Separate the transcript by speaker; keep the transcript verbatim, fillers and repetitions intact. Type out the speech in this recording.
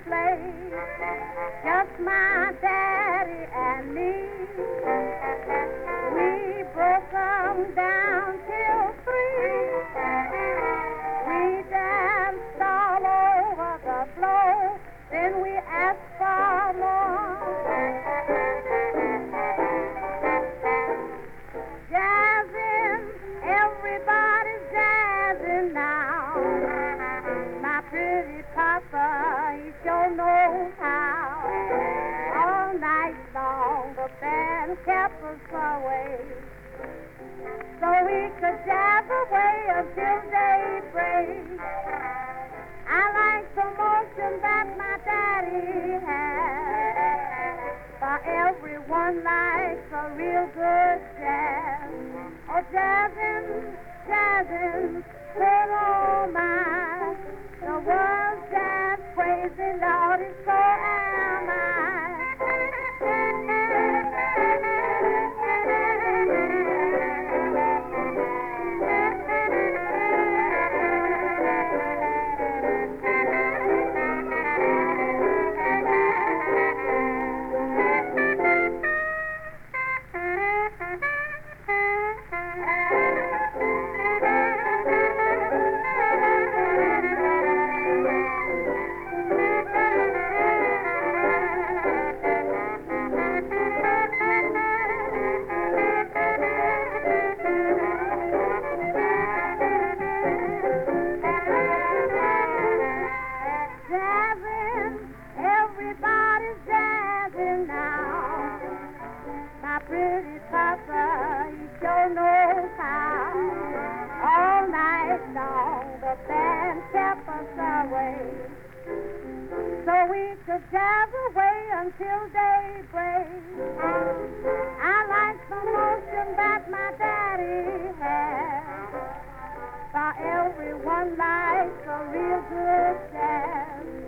Speaker 1: play, just my daddy and me. We broke them down till three. We danced all over the floor, then we asked for more. Jazzing, everybody's jazzing now. My pretty papa, he sure knows how. All night long the band kept us away, so we could jazz away until daybreak. I like the motion that my daddy has, for everyone likes a real good jazz. Oh, jazzing, jazzing, put on my, the world's jazz crazy, Lordy, so am I. Everybody's jazzing now. My pretty papa, he sure knows how. All night long the band kept us away, so we could jazz away until daybreak. I like the motion that my daddy has, for everyone likes a real good jazz.